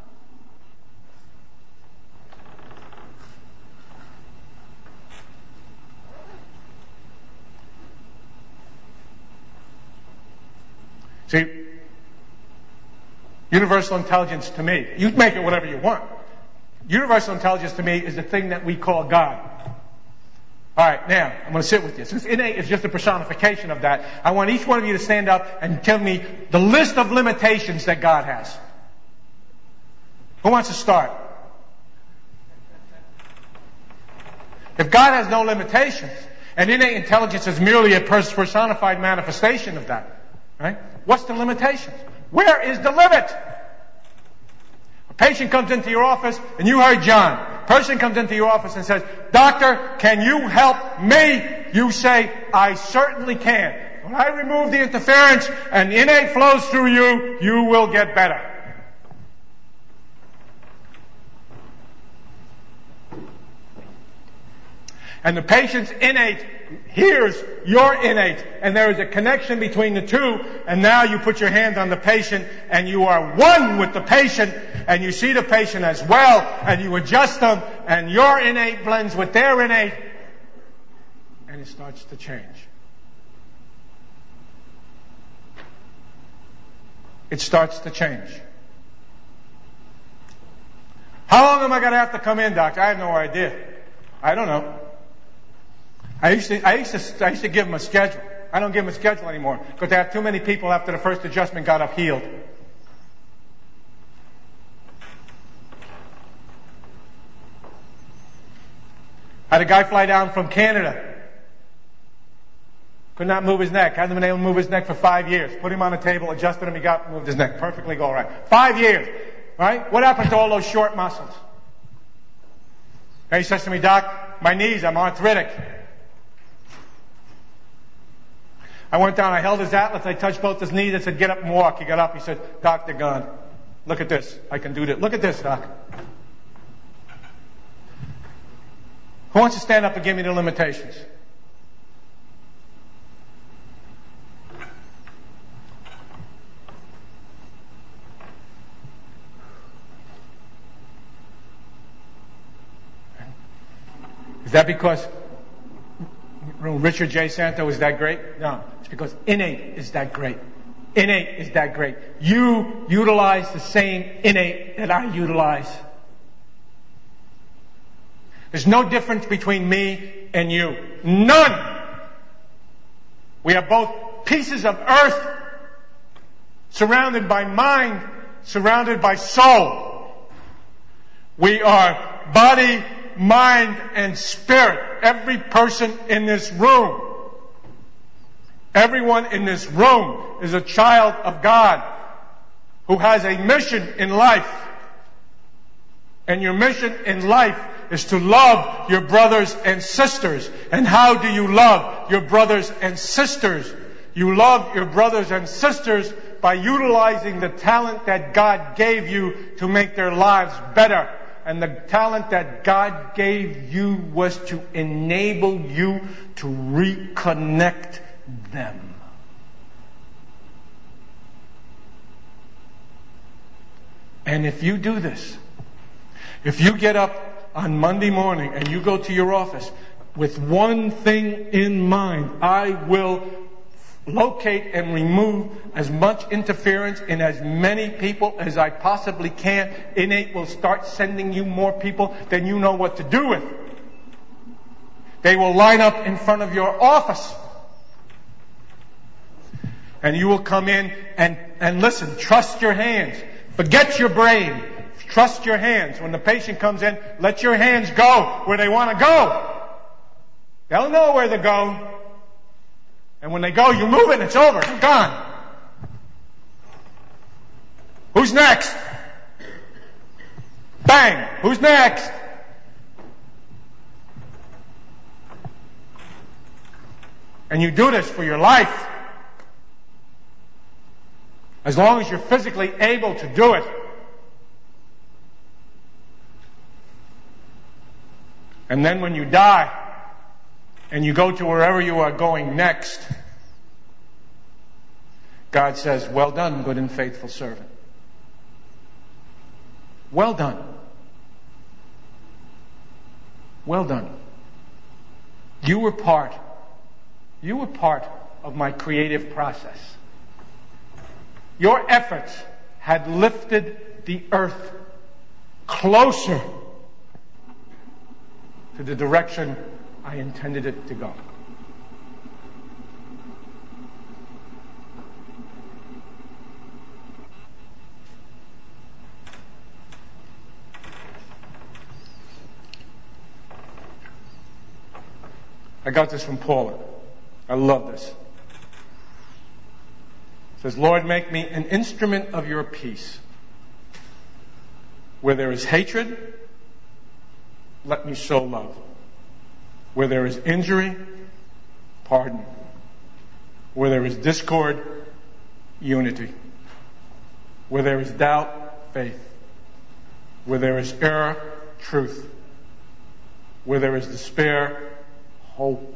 Speaker 2: See, universal intelligence to me, you make it whatever you want. Universal intelligence to me is the thing that we call God. All right, now, I'm going to sit with you. Since innate is just a personification of that, I want each one of you to stand up and tell me the list of limitations that God has. Who wants to start? If God has no limitations, and innate intelligence is merely a personified manifestation of that, right? What's the limitation? Where is the limit? A patient comes into your office, and you heard John. A person comes into your office and says, "Doctor, can you help me?" You say, "I certainly can. When I remove the interference and innate flows through you, you will get better." And the patient's innate hears your innate, and there is a connection between the two, and now you put your hand on the patient, and you are one with the patient, and you see the patient as well, and you adjust them, and your innate blends with their innate, and it starts to change. It starts to change. How long am I going to have to come in, doctor? I have no idea. I don't know. I used to, I used to, I used to give them a schedule. I don't give them a schedule anymore because they have too many people after the first adjustment got up healed. I had a guy fly down from Canada. Could not move his neck. Hadn't been able to move his neck for five years. Put him on a table, adjusted him, he got moved his neck. Perfectly all right. Five years. Right? What happened to all those short muscles? And he says to me, "Doc, my knees, I'm arthritic." I went down, I held his atlas, I touched both his knees, I said, "Get up and walk." He got up, he said, "Doc, they're gone. Look at this. I can do this. Look at this, Doc." Who wants to stand up and give me the limitations? Is that because Richard J. Santo is that great? No. It's because innate is that great. Innate is that great. You utilize the same innate that I utilize. There's no difference between me and you. None. We are both pieces of earth, surrounded by mind, surrounded by soul. We are body, mind, and spirit. Every person in this room, everyone in this room is a child of God who has a mission in life. And your mission in life is to love your brothers and sisters. And how do you love your brothers and sisters? You love your brothers and sisters by utilizing the talent that God gave you to make their lives better. And the talent that God gave you was to enable you to reconnect them. And if you do this, if you get up on Monday morning and you go to your office with one thing in mind, I will locate and remove as much interference in as many people as I possibly can. Innate will start sending you more people than you know what to do with. They will line up in front of your office. And you will come in and, and listen. Trust your hands. Forget your brain. Trust your hands. When the patient comes in, let your hands go where they want to go. They'll know where to go. And when they go, you move it and it's over. It's gone. Who's next? Bang. Who's next?
Speaker 1: And you do this for your life. As long as you're physically able to do it. And then when you die, and you go to wherever you are going next, God says, well done, good and faithful servant. Well done. Well done. You were part, you were part of my creative process. Your efforts had lifted the earth closer to the direction I intended it to go. I got this from Paula. I love this. It says, Lord, make me an instrument of your peace. Where there is hatred, let me show love. Where there is injury, pardon. Where there is discord, unity. Where there is doubt, faith. Where there is error, truth. Where there is despair, hope.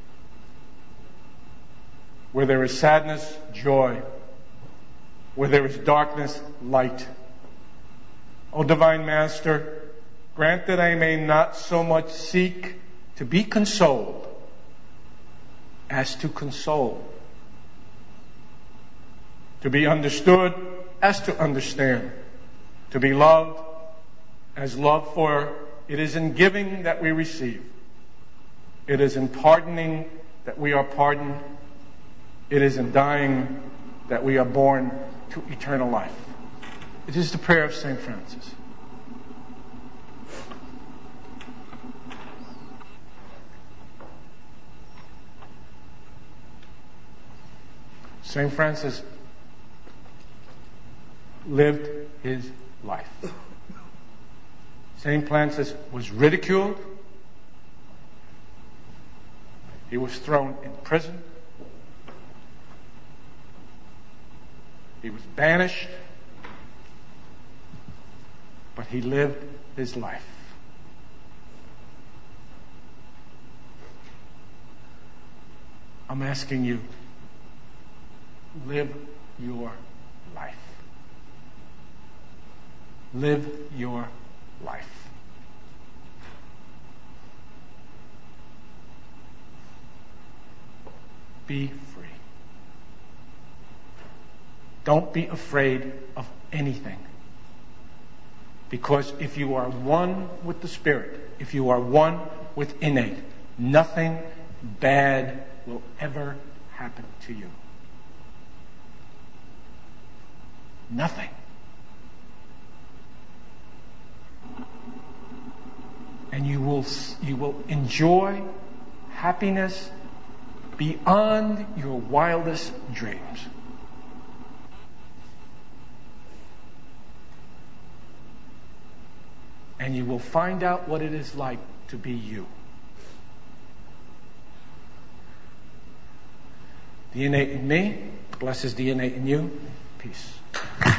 Speaker 1: Where there is sadness, joy. Where there is darkness, light. O Divine Master, grant that I may not so much seek to be consoled as to console. To be understood as to understand. To be loved as love, for it is in giving that we receive. It is in pardoning that we are pardoned. It is in dying that we are born to eternal life. It is the prayer of Saint Francis. Saint Francis lived his life. Saint Francis was ridiculed. He was thrown in prison. He was banished. But he lived his life. I'm asking you, live your life. Live your life. Be free. Don't be afraid of anything. Because if you are one with the Spirit, if you are one with innate, nothing bad will ever happen to you. Nothing. And you will, you will enjoy happiness beyond your wildest dreams. And you will find out what it is like to be you. The innate in me blesses the innate in you. Peace.